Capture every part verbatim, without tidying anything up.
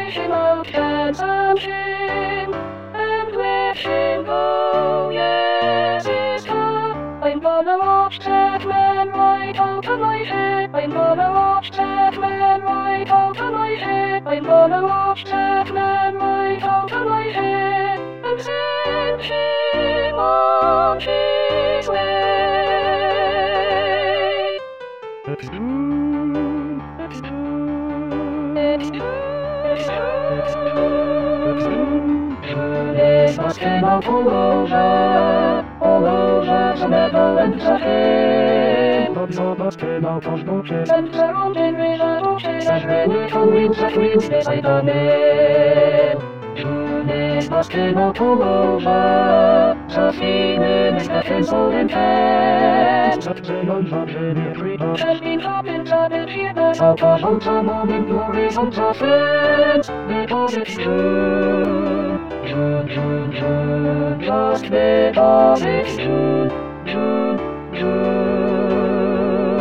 him out and sound him, and let him go, yes, it's come. I'm gonna watch that man right out of my head. I'm gonna watch that man right out of my head. I'm gonna watch that man right out of my head, and send him on his way. It's true. It's true. It's true. It's true. This must came out all over, all over the Netherlands again. But zobacz, genau to sztucie. And the rounding river bushes as really come winds that winds beside the name. This must came out all over, the feelings that can so intense. That zeeland żadnej freedom. Has been hopping, dropping here, but out of all the moment glories on the fence. Because it's true, true, true, true, just because it's true, true, true.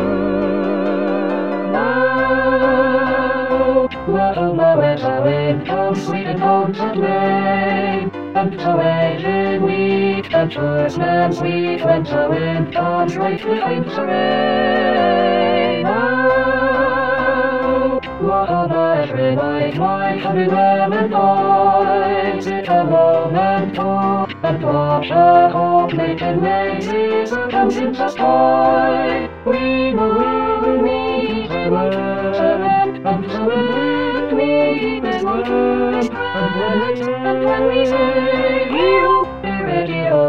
Now, well, now as the wind comes sweet and cold and rain, and the wailing wheat and choice man sweet when the wind comes right behind the rain. Now, what on every night my honey lemon boys sit alone and talk and watch a hope making lazy comes in the sky. We know we will meet the land, and so will meet the land, and when we say, and when we say, you be ready, oh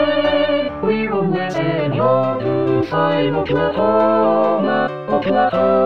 yeah, we will listen your to find Oklahoma, Oklahoma.